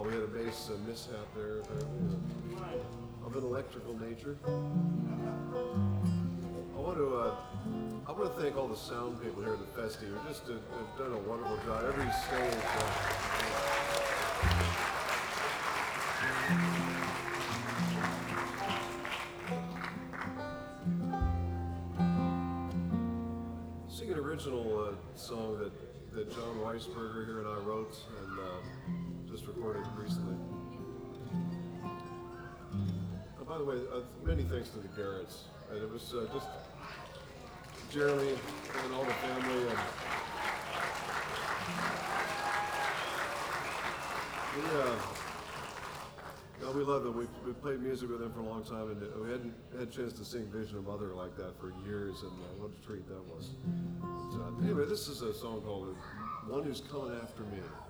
We had a bass mishap there, apparently, of an electrical nature. I want to thank all the sound people here at the Festi who just have done a wonderful job. Every stage. Sing an original song that John Weisberger here and I wrote and just recorded recently. By the way, many thanks to the Garretts. And it was just Jeremy and all the family. We love them. We played music with them for a long time, and we hadn't had a chance to sing Vision of Mother like that for years, and what a treat that was. But, anyway, this is a song called One Who's Coming After Me.